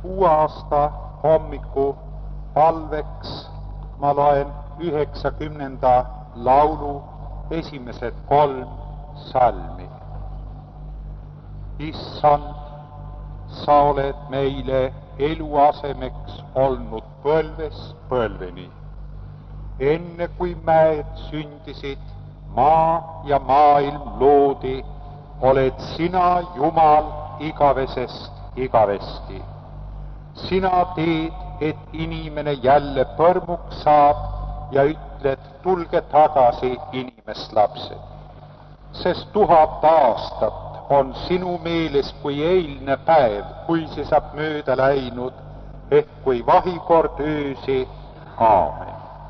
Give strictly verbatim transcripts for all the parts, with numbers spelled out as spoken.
uue aasta hommiku palveks ma loen üheksakümnenda laulu esimesed kolm salmi. Issand, sa oled meile eluasemeks olnud põlvest põlveni. Enne kui mäed sündisid, maa ja maailm loodi, oled sina, Jumal, igavesest igavesti. Sina teed, et inimene jälle põrmuks saab ja ütled, tulge tagasi, inimeslapsed. Sest tuhat aastat on sinu meeles kui eilne päev, kui see saab mööda läinud, ehk kui vahikord öösi. Aamen.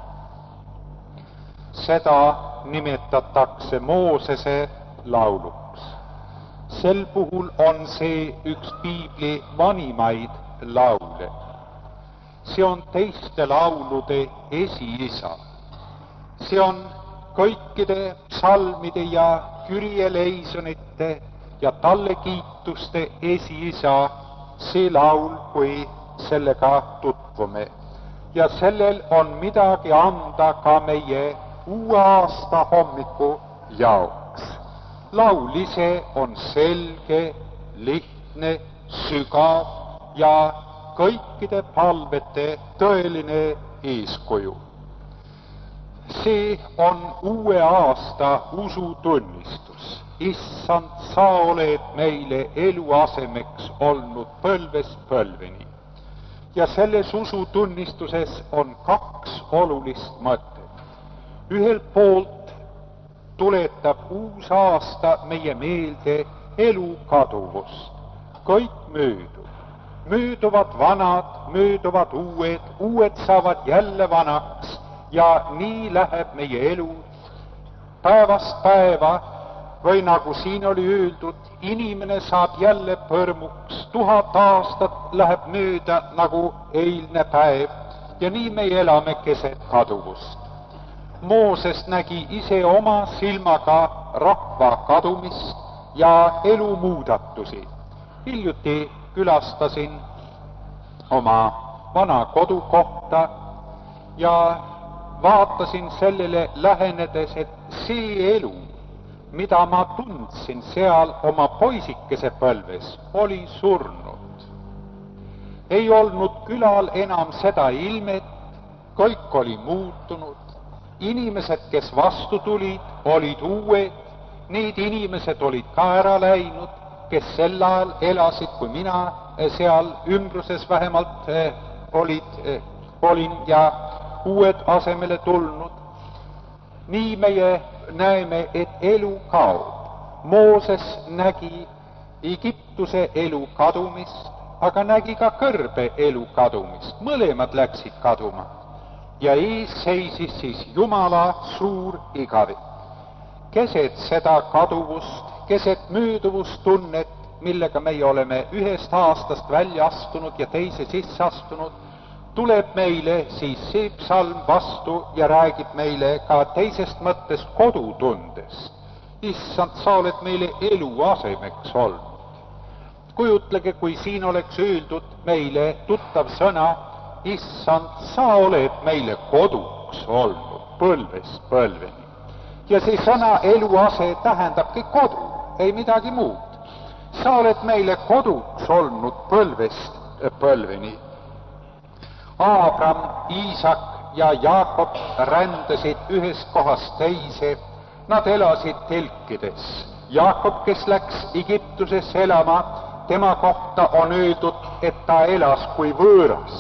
Seda nimetatakse Moosese lauluks. Sel puhul on see üks piibli vanimaid laule. See on teiste laulude esiisa. See on kõikide psalmide ja kürjeleisonite ja talle kiituste esiisa, see laul, kui sellega tutvume. Ja sellel on midagi anda ka meie uue aasta hommiku jaoks. Laul ise on selge, lihtne, sügav ja kõikide palvete tõeline eeskuju. See on uue aasta usutunnistus. Issand, sa oled meile eluasemeks olnud põlvest põlveni. Ja selles usutunnistuses on kaks olulist mõtet. Ühelt poolt tuletab uus aasta meie meelde elu kaduvust. Kõik möödub. Mööduvad vanad, mööduvad uued, uued saavad jälle vanaks ja nii läheb meie elu päevast päeva, või nagu siin oli öeldud, inimene saab jälle põrmuks, tuhat aastat läheb mööda nagu eilne päev ja nii me elame keset kaduvust. Mooses nägi ise oma silmaga rahva kadumist ja elu muudatusi. Hiljuti külastasin oma vana kodukohta ja vaatasin sellele lähenedes, et see elu, mida ma tundsin seal oma poisikese põlves, oli surnud. Ei olnud külal enam seda ilmet, kõik oli muutunud. Inimesed, kes vastu tulid, olid uued, need inimesed olid ka ära läinud, kes sel ajal elasid, kui mina seal ümbruses vähemalt eh, olid, eh, olin ja uued asemele tulnud. Nii meie näeme, et elu kaob. Mooses nägi Egiptuse elu kadumist, aga nägi ka kõrbe elu kadumist. Mõlemad läksid kaduma. Ja ees seisis siis Jumala suur igavik. Keset seda kaduvust, keset mööduvustunnet, millega meie oleme ühest aastast välja astunud ja teise sisse astunud, tuleb meile siis see psalm vastu ja räägib meile ka teisest mõttest kodutundest. Issand, sa oled meile eluasemeks olnud. Kujutlege, kui siin oleks öeldud meile tuttav sõna, Issand, sa oled meile koduks olnud põlvest põlveni. Ja see sõna eluase tähendabki kodu, ei midagi muud. Sa oled meile koduks olnud põlvest põlveni. Aabram, Iisak ja Jaakob rändasid ühest kohast teise. Nad elasid telkides. Jaakob, kes läks Egiptusesse elama, tema kohta on öeldud, et ta elas kui võõras.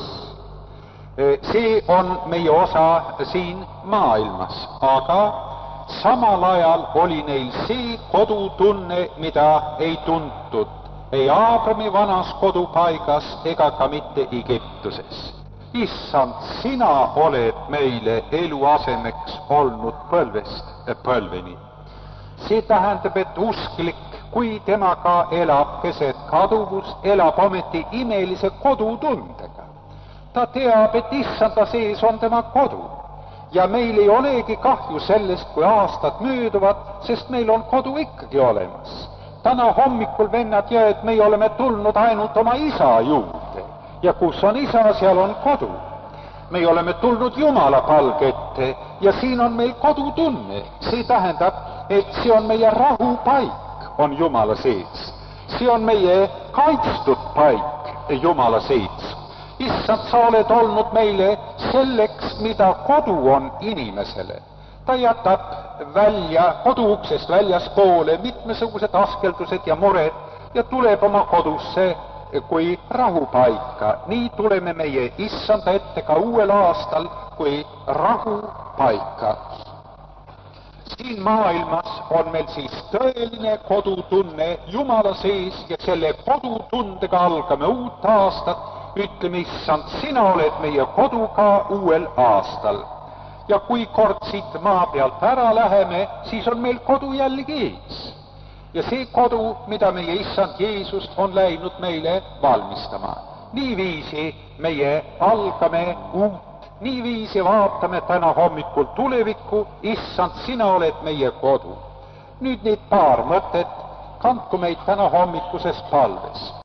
See on meie osa siin maailmas, aga samal ajal oli neil see kodutunne, mida ei tuntud ei Aabrami vanas kodupaigas ega ka mitte Egiptuses. Issand, sina oled meile eluasemeks olnud põlvest põlveni. See tähendab, et usklik, kui temaga elab keset kaduvust, elab ometi imelise kodutundega. Ta teab, et issanda sees on tema kodu. Ja meil ei olegi kahju sellest, kui aastad mööduvad, sest meil on kodu ikkagi olemas. Täna hommikul, vennad ja et meie oleme tulnud ainult oma isa juurde. ja kus on isa, seal on kodu. Me oleme tulnud Jumala palge ette ja siin on meil kodutunne. See tähendab, et see on meie rahupaik, on Jumala sees. See on meie kaitstud paik Jumala sees. Issand, sa oled olnud meile selleks, mida kodu on inimesele. Ta jätab välja, koduuksest väljaspoole mitmesugused askeldused ja mured ja tuleb oma kodusse kui rahupaika. Nii tuleme meie Issanda ette ka uuel aastal kui rahupaika. Siin maailmas on meil siis tõeline kodutunne Jumala sees ja selle kodutundega algame uut aastat. Ütleme, Issand, sina oled meie koduga uuel aastal. Ja kui kord siit maa pealt ära läheme, siis on meil kodu jällegi ees. Ja see kodu, mida meie Issand Jeesus on läinud meile valmistama. Niiviisi meie algame uut, niiviisi vaatame täna hommikul tulevikku. Issand, sina oled meie kodu. Nüüd need paar mõtet kandku meid täna hommikuses palves.